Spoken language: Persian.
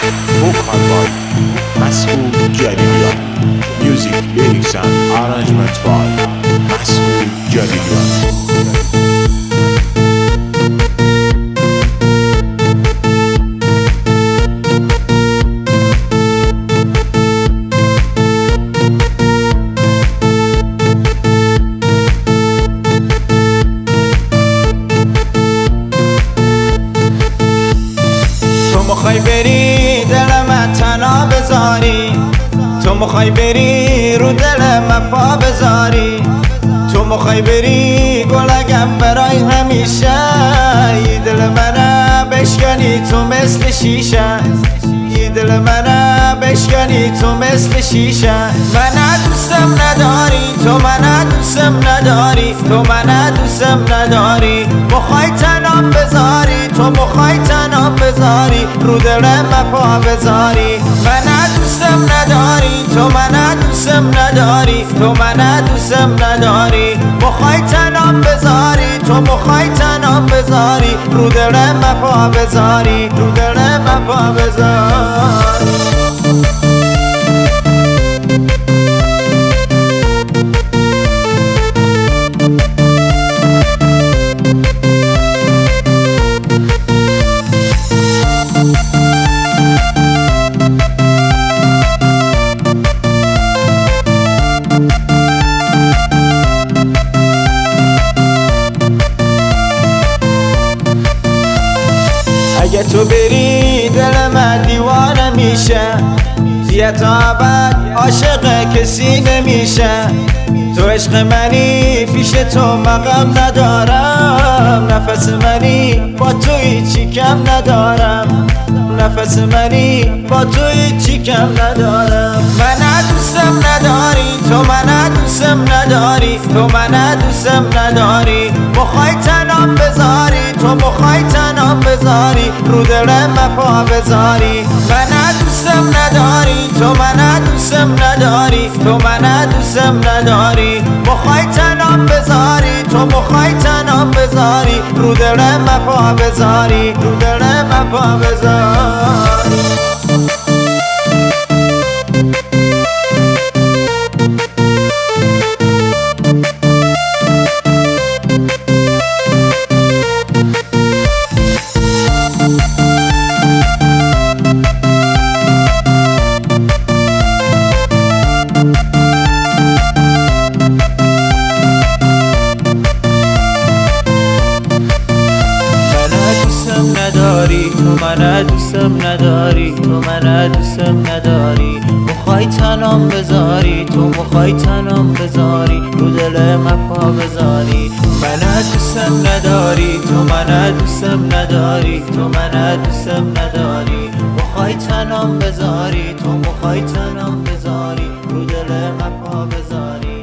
vocal by Masoud Jalilian, music, lyrics and arrangement by Masoud Jalilian. مخوای بری دلم تنها بذاری، تو مخوای بری رو دلم پا بذاری، تو مخوای بری گلگم برای همیشه، ای دل منه بشکنی تو مثل شیشه، ای دل منه بشکنی تو مثل شیشه. منه دوستم نداری، تو منه دوستم نداری، تو منه دوستم نداری، مخوای تنها بذاری، تو مخوای تنها بذاری رو دلم پا بذاری. منه دوستم نداری، تو منه دوستم نداری، تو منه دوستم نداری، مخوای تنها بذاری، تو مخوای تنها بذاری رو دلم پا بذاری، رو دلم پا بذاری. اگه تو بری دل من دیوانه میشه، دیگه تا ابد عاشق کسی نمیشه. تو عشق منی پیش تو مقام ندارم، نفس منی با تو هیچی کم ندارم، نفس منی با تو هیچی کم ندارم. منه دوستم نداری، تو منه دوستم نداری، تو منه دوستم نداری، مخوای تنها بذاری، تو مخوای تنها بذاری رو دلم پا بذاری. منه دوستم نداری، تو منه دوستم نداری، تو منه دوستم نداری، مخوای تنها بذاری، تو مخوای تنها بذاری رو دلم پا بذاری، رو دلم پا بذاری. تو منه دوستم نداری، تو منه دوستم نداری، مخوای تنام بذاری، تو مخوای تنام بذاری رو دلم پا بذاری. منه دوستم نداری، تو منه دوستم نداری، تو منه دوستم نداری، مخوای تنام بذاری، تو مخوای تنام بذاری رو دلم پا بذاری.